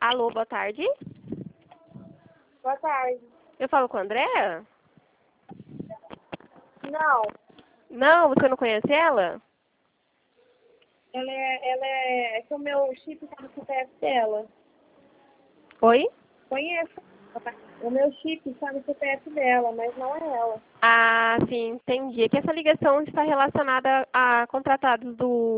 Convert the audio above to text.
Alô, boa tarde. Boa tarde. Eu falo com a Andréa? Não, Não, você não conhece ela? é que o meu chip tá no CPF dela. Oi? Conheço. O meu chip está no CPF dela, mas não é ela. Ah, sim, entendi. É que essa ligação está relacionada a contratados do